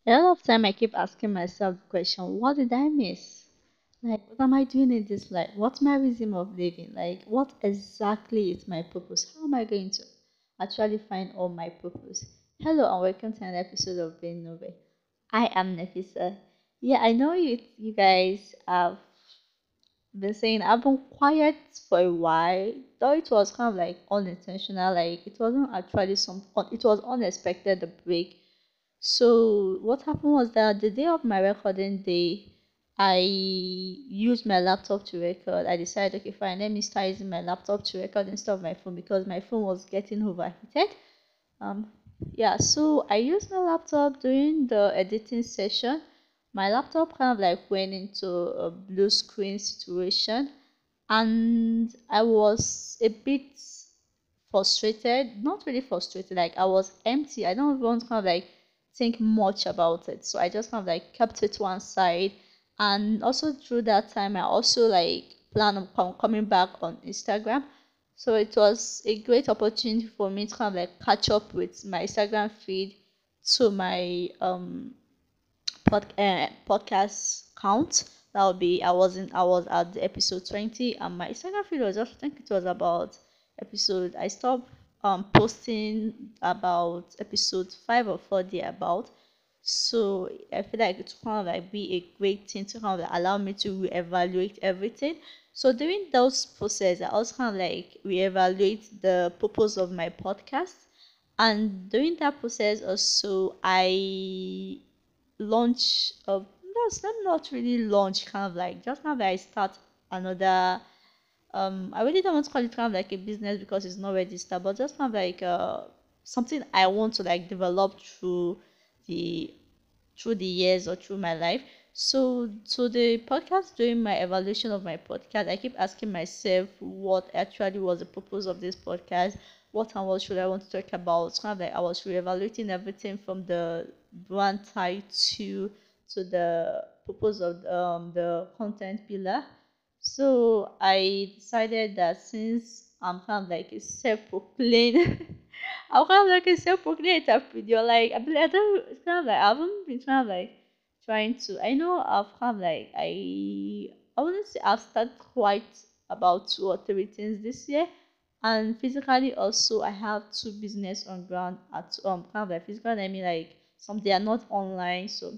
A lot of time I keep asking myself the question, what did I miss? Like, what am I doing in this life? What's my reason of living? Like, what exactly is my purpose? How am I going to actually find all my purpose? Hello and welcome to another episode of Being Nove. I am Nefisa. Yeah, I know you guys have been saying I've been quiet for a while, though it was kind of like unintentional, like it wasn't actually it was unexpected, the break. So what happened was that the day of my recording day, I used my laptop to record. I decided, okay, fine, let me start using my laptop to record instead of my phone because my phone was getting overheated. Um, yeah, so I used my laptop during the editing session. My laptop kind of like went into a blue screen situation, and I was a bit frustrated, not really frustrated, like I was empty. I don't want to kind of like think much about it. So I just kind of like kept it one side. And also through that time I also like plan on coming back on Instagram. So it was a great opportunity for me to kind of like catch up with my Instagram feed to my podcast count. That would be I was at the episode 20 and my Instagram feed was just I think it was about episode I stopped posting about episode 5 or 4 there about. So I feel like it's kind of like be a great thing to kind of like allow me to reevaluate everything. So during those process I also kind of like reevaluate the purpose of my podcast, and during that process also I launch of not really launch, kind of like just kind of like start another I really don't want to call it kind of like a business because it's not registered, but just kind of like something I want to like develop the through the years or through my life. So the podcast, during my evaluation of my podcast, I keep asking myself what actually was the purpose of this podcast, what and what should I want to talk about. It's kind of like I was reevaluating everything from the brand tie to the purpose of the content pillar. So I decided that since I'm kind of like a self-proclaimed, I'm kind of like a self-proclaimed entrepreneur. Like I don't. It's kind of like I haven't been kind of like trying to. I know I've kind of like I wouldn't say I've started quite about 2 or 3 things this year, and physically also I have 2 business on ground at kind of like physical. I mean like some they are not online, so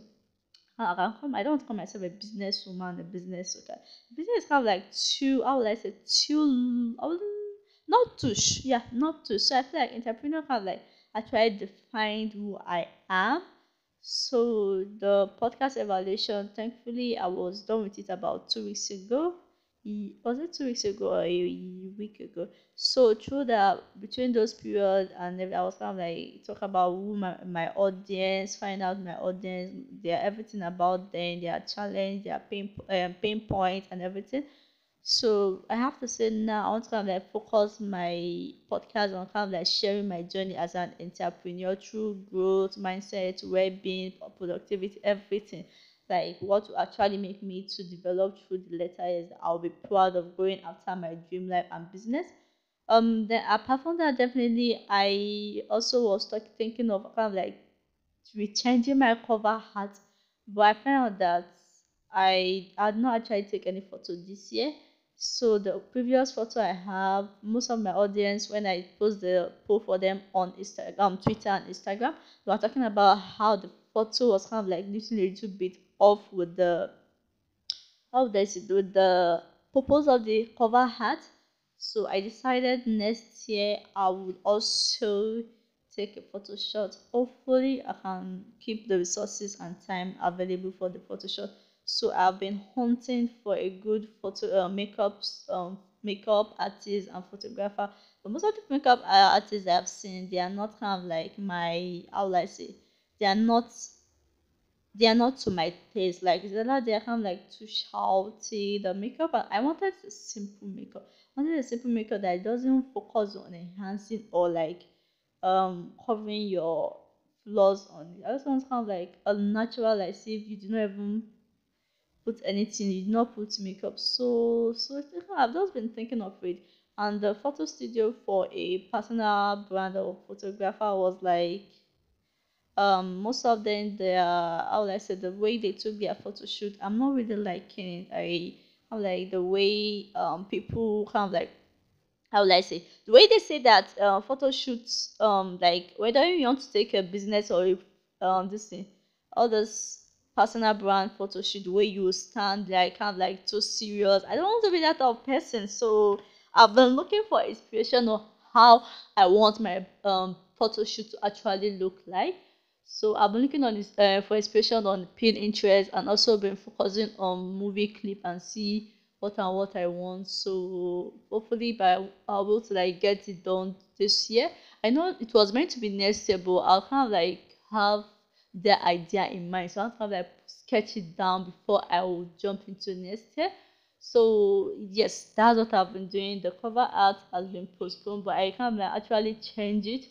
I don't call myself a businesswoman, a business okay. Business is kind of like too, how would I say, too, I wouldn't, not too, yeah, not too. So I feel like entrepreneur kind of like actually defined who I am. So the podcast evaluation, thankfully, I was done with it about 2 weeks ago. Was it 2 weeks ago or a week ago? So through the between those periods and I was kind of like talk about who my audience, find out my audience, their everything about them, their challenge, their pain point and everything. So I have to say now I want to kind of like focus my podcast on kind of like sharing my journey as an entrepreneur through growth, mindset, well-being, productivity, everything. Like what will actually make me to develop through the later years that I'll be proud of going after my dream life and business. Then apart from that, definitely I also was thinking of kind of like changing my cover art, but I found out that I had not actually take any photo this year. So the previous photo I have, most of my audience when I post the poll for them on Instagram, Twitter and Instagram, they were talking about how the photo was kind of like literally a little bit off with the how does it with the purpose of the cover art. So I decided next year I would also take a photo shot. Hopefully I can keep the resources and time available for the photo shot. So I've been hunting for a good photo makeup artist and photographer. But most of the makeup artists I've seen, they are not kind of like my, how will I say, they are not they are not to my taste. Like Zella, they are kind of like too shouty. The makeup, I wanted a simple makeup. I wanted a simple makeup that doesn't focus on enhancing or like covering your flaws on it. I just want kind of like a natural, like see if you do not even put anything, you do not put makeup. I've just been thinking of it. And the photo studio for a personal brand or photographer was like most of them, they are, how would I say, the way they took their photo shoot, I'm not really liking it. I like the way people kind of like, how will I say, the way they say that photo shoots, like whether you want to take a business or this thing, all this personal brand photo shoot, the way you stand like kind of like too serious. I don't want to be that type of person. So I've been looking for inspiration on how I want my photo shoot to actually look like. So I've been looking on this for inspiration on Pinterest, and also been focusing on movie clip and see what I want. So hopefully by I'll be able to like get it done this year. I know it was meant to be next year, but I'll kind of like have the idea in mind. So I'll kind of like sketch it down before I will jump into next year. So yes, that's what I've been doing. The cover art has been postponed, but I can like actually change it.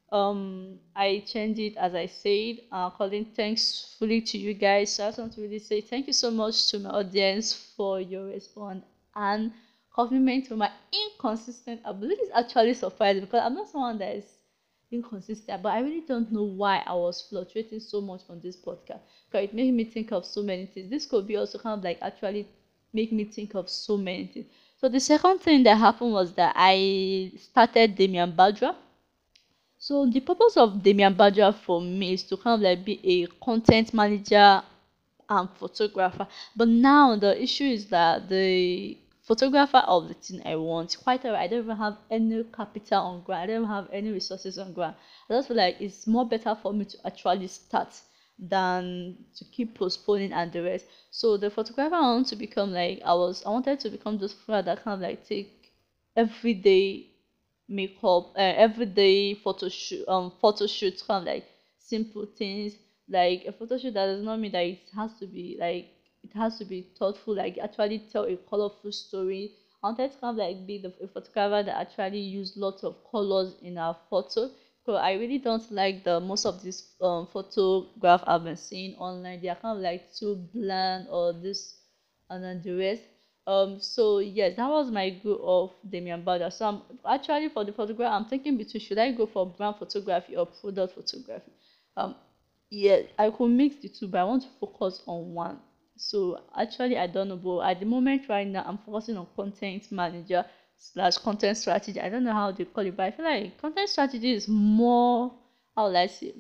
I changed it as I said, calling thanks fully to you guys. So I just want to really say thank you so much to my audience for your response and compliment to my inconsistent ability. Is actually surprising because I'm not someone that is inconsistent, but I really don't know why I was fluctuating so much on this podcast, because it made me think of so many things. This could be also kind of like actually make me think of so many things. So the second thing that happened was that I started Damian Badra. So the purpose of Damian Badger for me is to kind of like be a content manager and photographer. But now the issue is that the photographer of the thing I want, quite alright, I don't even have any capital on ground. I don't even have any resources on ground. I just feel like it's more better for me to actually start than to keep postponing and the rest. So the photographer I want to become like I wanted to become this photographer that kind of like take everyday makeup, everyday photo shoots, kind of like simple things, like a photo shoot that does not mean that it has to be like it has to be thoughtful, like actually tell a colorful story. I wanted to kind of like be a photographer that actually use lots of colors in our photo. So I really don't like the most of these photograph I've been seeing online. They are kind of like too bland or this and then the rest. So yes, that was my goal of Damian Bada. So I'm actually for the photograph, I'm thinking between should I go for brand photography or product photography. Um, yeah, I could mix the two, but I want to focus on one. So actually, I don't know, but at the moment right now, I'm focusing on content manager slash content strategy. I don't know how they call it, but I feel like content strategy is more, how will I say,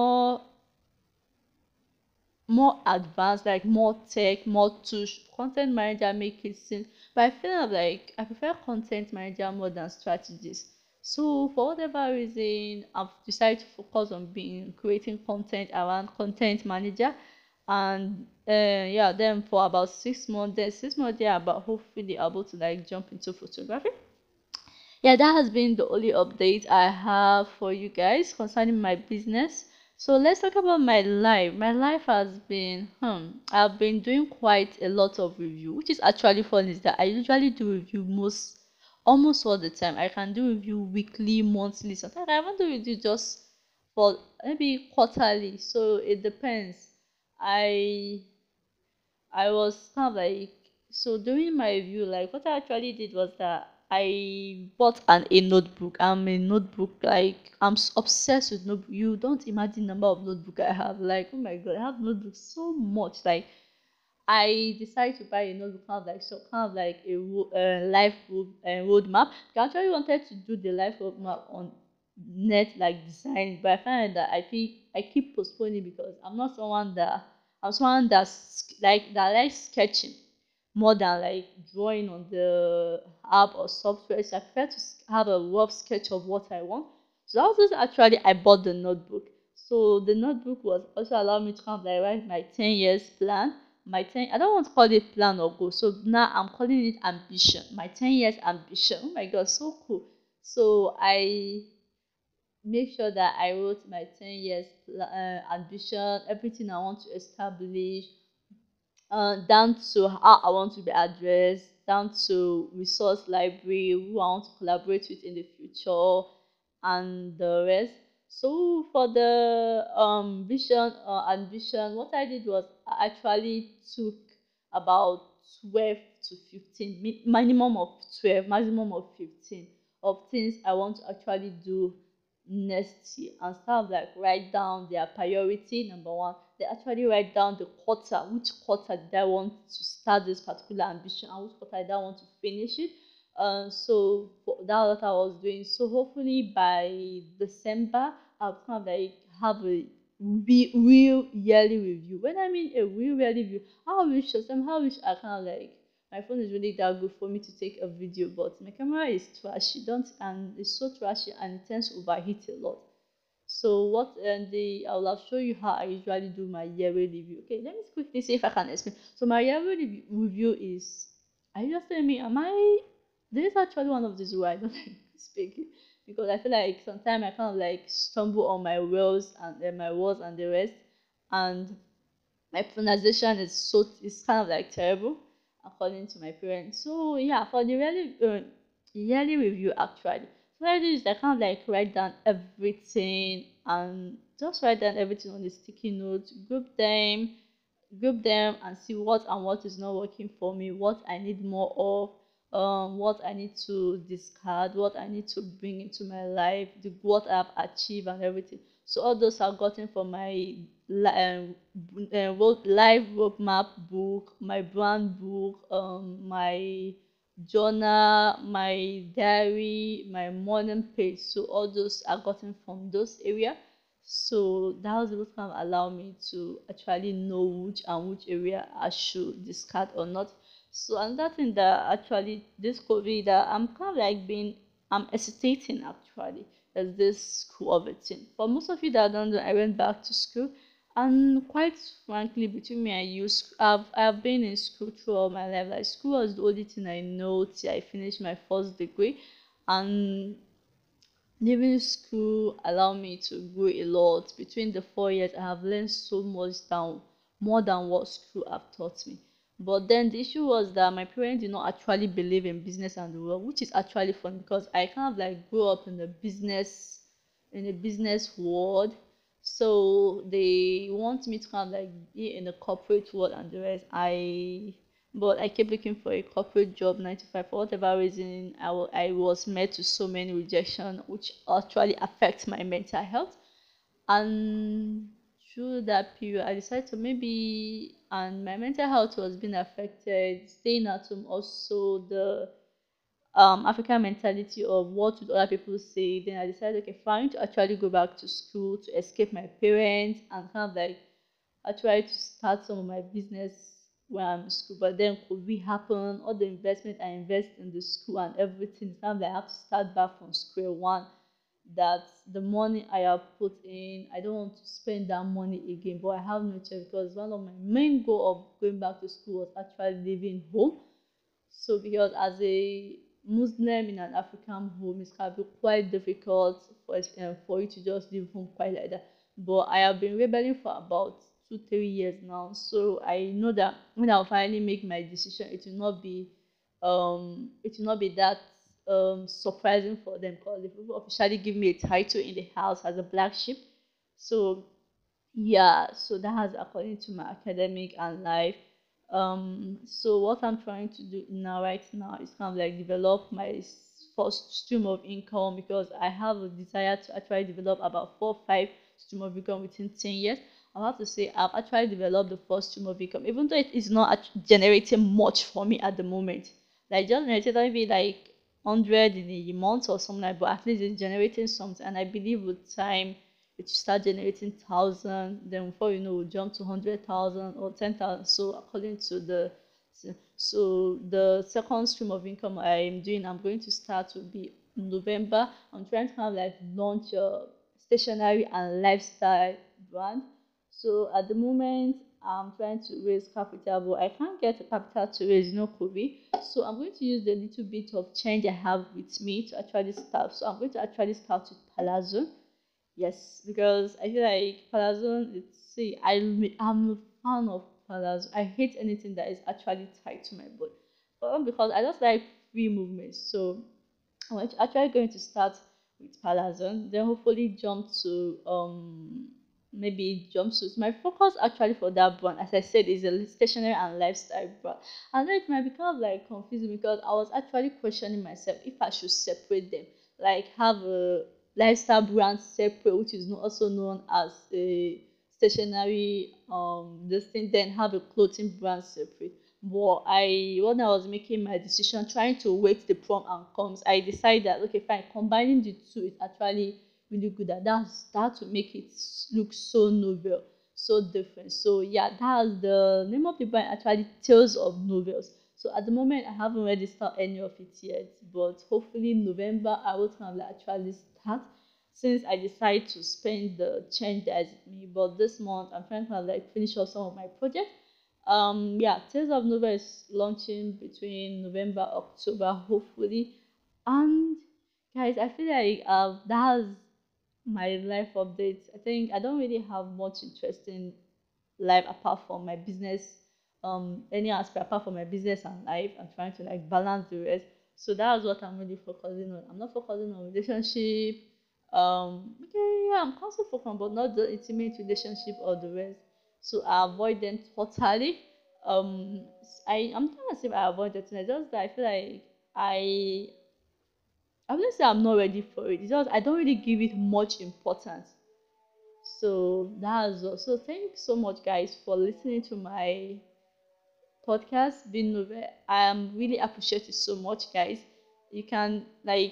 more advanced, like more tech, more tools. Content manager make it seem, but I feel like I prefer content manager more than strategies. So for whatever reason, I've decided to focus on being creating content around content manager, and yeah, then for about 6 months, then 6 months, yeah, but hopefully able to like jump into photography. Yeah, that has been the only update I have for you guys concerning my business. So let's talk about my life. My life has been, I've been doing quite a lot of review, which is actually fun. Is that I usually do review almost all the time. I can do review weekly, monthly. Sometimes I even do review just for maybe quarterly. So it depends. I I was kind of like, so during my review, like what I actually did was that I bought a notebook. I'm a notebook, like obsessed with notebook. You don't imagine the number of notebook I have. Like, oh my god, I have notebooks so much. Like I decided to buy a notebook, kind of like a life roadmap. I actually wanted to do the life roadmap on net like design, but I find that I keep postponing because I'm someone that likes sketching more than like drawing on the app or software. So I prefer to have a rough sketch of what I want. So that was actually I bought the notebook. So the notebook was also allowing me to kind of like write my 10 years plan. My 10, I don't want to call it plan or goal. So now I'm calling it ambition. My 10 years ambition. Oh my god, so cool. So I make sure that I wrote my 10 years ambition, everything I want to establish, down to how I want to be addressed, down to resource library, who I want to collaborate with in the future, and the rest. So for the vision and vision, what I did was I actually took about 12 to 15, minimum of 12, maximum of 15 of things I want to actually do next year and start like write down their priority. Number one, they actually write down the quarter, which quarter did I want to start this particular ambition and which quarter did I want to finish it. So that was what I was doing. So hopefully by December, I'll kind of like have a real yearly review. When I mean a real yearly review, how wish somehow wish I kind of like my phone is really that good for me to take a video, but my camera is trashy. Don't and it's so trashy and it tends to overheat a lot. So what and the I will have show you how I usually do my yearly review. Okay, let me quickly see if I can explain. So my yearly review is are you just telling me am I this is actually one of these where I don't like speaking because I feel like sometimes I kind of like stumble on my words and the rest and my pronunciation is kind of like terrible according to my parents. So yeah, for the yearly review actually, so what I do is I kind of like write down everything and just write down everything on the sticky notes, group them and see what and what is not working for me, what I need more of, what I need to discard, what I need to bring into my life, what I've achieved and everything. So all those I've gotten from my life roadmap book, my brand book, my journal, my diary, my morning page. So all those are gotten from those area. So that was able to kind of allow me to actually know which area I should discard or not. So another thing that actually this COVID that I'm kind of like being I'm hesitating actually is this school of a thing. For most of you that don't know, I went back to school and quite frankly between me and you, I've been in school throughout my life. Like school was the only thing I know till I finished my first degree and leaving school allowed me to grow a lot. Between the 4 years, I have learned so much down more than what school have taught me. But then the issue was that my parents did not actually believe in business and the world, which is actually fun because I kind of like grew up in a business world. So they want me to kind of like be in the corporate world and the rest. But I kept looking for a corporate job, 9 to 5. For whatever reason, I was met to so many rejection, which actually affect my mental health. And through that period, I decided to maybe, and my mental health was being affected, staying at home, also the African mentality of what would other people say. Then I decided, okay, fine, to actually go back to school to escape my parents and kind of like I tried to start some of my business when I'm in school, but then COVID happened. All the investment I invest in the school and everything, it's kind of like I have to start back from square one. That the money I have put in, I don't want to spend that money again. But I have no choice because one of my main goal of going back to school was actually living home. So because as a Muslim in an African home, it can be quite difficult for you to just leave home quite like that. But I have been rebelling for about 2 3 years now, so I know that when I'll finally make my decision, it will not be that surprising for them because they will officially give me a title in the house as a black sheep. So yeah, so that has according to my academic and life. So what I'm trying to do now right now is kind of like develop my first stream of income because I have a desire to actually develop about 4 5 stream of income within 10 years. I have to say I've actually developed the first stream of income, even though it is not generating much for me at the moment. Like just generated maybe like 100 in a month or something like, but at least it's generating something. And I believe with time it start generating thousand, then before you know, we'll jump to 100,000 or 10,000. So according to the second stream of income I'm doing, I'm going to start will be in November. I'm trying to kind of like launch a stationery and lifestyle brand. So at the moment, I'm trying to raise capital, but I can't get the capital to raise, COVID. So I'm going to use the little bit of change I have with me to actually start. So I'm going to actually start with Palazzo. Yes, because I feel like Palazzo, I'm a fan of Palazzo. I hate anything that is actually tied to my body. But because I just like free movement. So actually going to start with Palazzo, then hopefully jump to maybe jumpsuits. My focus actually for that brand, as I said, is a stationery and lifestyle brand. I know it might be kind of like confusing because I was actually questioning myself if I should separate them, like have a lifestyle brand separate, which is also known as a stationery this thing, then have a clothing brand separate. But I when I was making my decision, trying to wait the prom and comes, I decided that okay, fine, combining the two is actually really good. That to make it look so novel, so different. So yeah, that's the name of the brand, actually Tales of Novels. So at the moment, I haven't really started any of it yet, but hopefully in November I will kind of like actually start, since I decided to spend the change that is with me. But this month I'm trying to kind of like finish off some of my projects. Yeah, Tales of Nova is launching between November, October, hopefully. And guys, I feel like that's my life updates. I think I don't really have much interesting life apart from my business, any aspect apart from my business and life. I'm trying to like balance the rest. So that's what I'm really focusing on. I'm not focusing on relationship. Okay, yeah, I'm also focused on, but not the intimate relationship or the rest. So I avoid them totally. I'm trying to say I avoid them. It's just that I feel like I I wouldn't say I'm not ready for it. It's just I don't really give it much importance. So that's all. So thank you so much, guys, for listening to my podcast. Being Nove, I am really appreciate it so much, guys. You can like.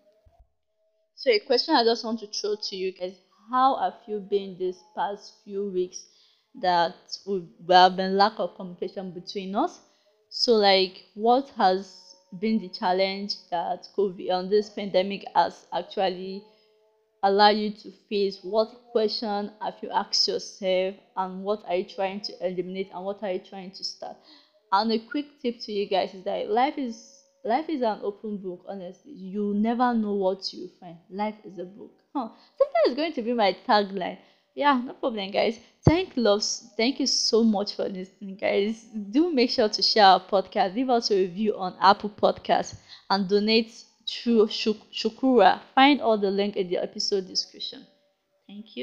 So a question I just want to throw to you guys: how have you been this past few weeks that we have been lack of communication between us? So like, what has been the challenge that COVID on this pandemic has actually allow you to face? What question have you asked yourself, and what are you trying to eliminate, and what are you trying to start? And a quick tip to you guys is that life is an open book. Honestly, you never know what you find. Life is a book. Sometimes it's going to be my tagline. Yeah, no problem, guys. Thank you so much for listening, guys. Do make sure to share our podcast, leave us a review on Apple Podcasts, and donate through Shukura. Find all the link in the episode description. Thank you.